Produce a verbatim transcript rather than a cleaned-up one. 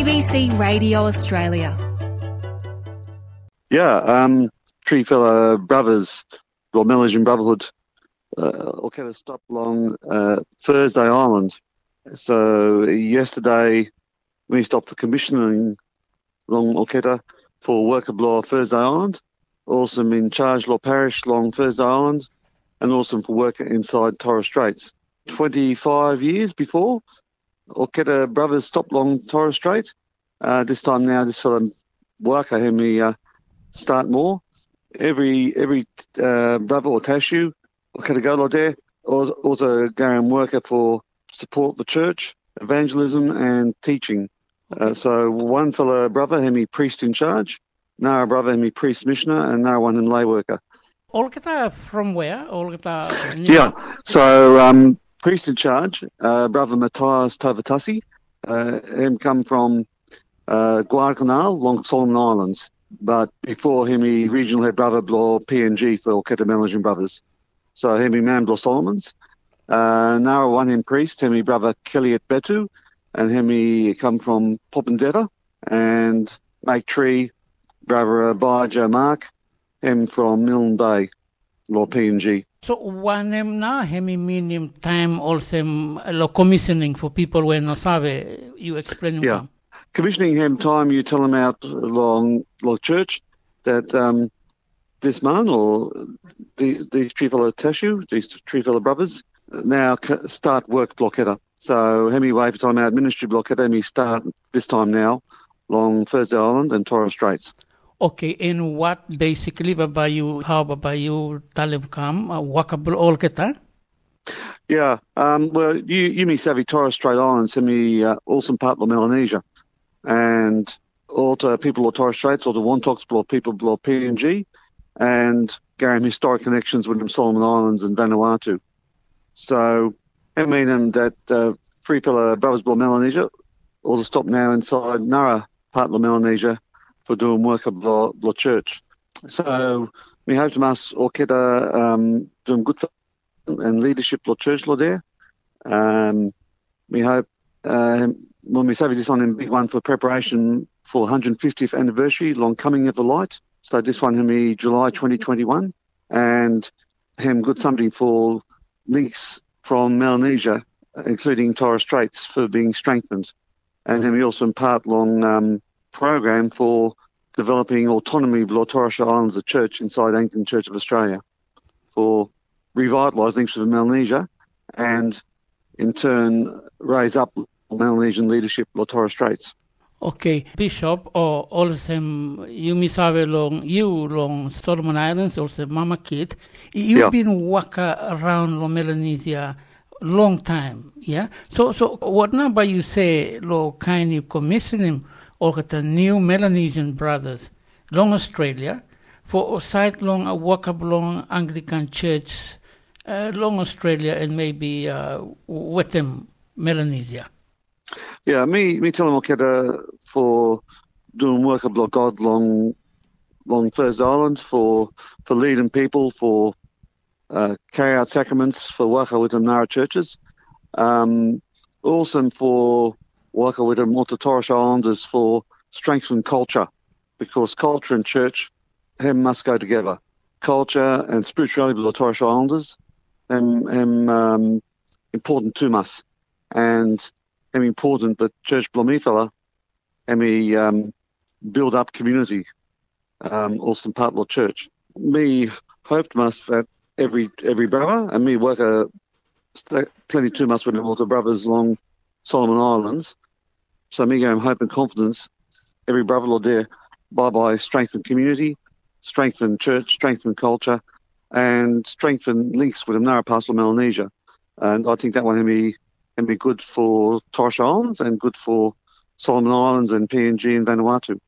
B C Radio Australia. Yeah, um, three fellow brothers, or Melanesian Brotherhood, uh, Orketta stopped along uh, Thursday Island. So yesterday we stopped for commissioning along Orketta for work of law Thursday Island, also in Charge Law Parish along Thursday Island, and also for work inside Torres Straits. twenty-five years before, Orketta brothers stopped along Torres Strait. Uh, this time now, this fellow Waka had me uh, start more. Every every uh, brother or tashu, Orketta go there, also going worker for support the church, evangelism and teaching. Okay. Uh, so one fellow brother had me priest in charge, another brother had me priest missioner, and another one in lay worker. Orketta from where? Orketta. Yeah, so um, priest in charge, uh, brother Matthias Tovatasi, uh, him come from uh, Guadalcanal along Solomon Islands. But before him, he regional head brother blah P N G for Orketta Melanesian Brothers. So him he man blah Solomons. Uh, now one him priest, him he brother Kelly Betu, and him he come from Popondetta, and make tree brother Abijah Mark, him from Milne Bay, law P N G. So one name na hemi minim time also lo commissioning for people when no sabe you explain Yeah. them. Commissioning him time you tell him out along along church that um, this man or the, these three fellow Tashu, these three fellow brothers, now start work Blocketta. So hemi way for time out ministry Blocketta, hemi start this time now along Thursday Island and Torres Straits. Okay, and what basically baba you how baba you talim kam uh, walkable Orketta? Yeah, um, well you you me savvy Torres Strait Islands, hemi uh, awesome part of Melanesia. And all the people of Torres Straits, all the Wontoks, or people of P N G, and Garam historic connections with them Solomon Islands and Vanuatu. So, I mean um, that uh, three fellow brothers of Melanesia, all to stop now inside Nara, part of Melanesia, for doing work of the, the church. So, we hope to us Orketta um, doing good for and leadership of the church law there. Um, we hope uh, when we say this on a big one for preparation for one hundred fiftieth anniversary, long coming of the light. So this one will be July twenty twenty-one, and him good something for links from Melanesia, including Torres Straits, for being strengthened, and him also in part long um, program for developing autonomy of Torres Strait Islands, the church inside Anglican Church of Australia, for revitalising links with Melanesia, and in turn raise up Melanesian leadership of Torres Straits. Okay, Bishop, or also you misabe long you long Solomon Islands, also Mama Kid. You've Yeah. been walking around lo Melanesia long time, yeah. So so what number you say lo kind of commissioning or the new Melanesian brothers long Australia for side long a walk up long Anglican church uh, long Australia and maybe uh, with them Melanesia. Yeah, me me telling Orketta for doing work of God long long Thursday Island, for for leading people, for uh, carry out sacraments, for waka with them Nara churches. Um, also for waka with them Alta Torres Islanders for strengthening culture, because culture and church them must go together. Culture and spirituality with the Torres Islanders them, them um, important to us. And and important that Church Blomifella and we um, build up community, um, Alston Partlaw Church. Me hoped must that every every brother and me work a plenty too much with all the brothers along Solomon Islands. So me going hope and confidence every brother law there by by strengthen community, strengthen church, strengthen culture, and strengthen links with the Nara Pastoral Melanesia. And I think that one will be and be good for Torres Islands and good for Solomon Islands and P N G and Vanuatu.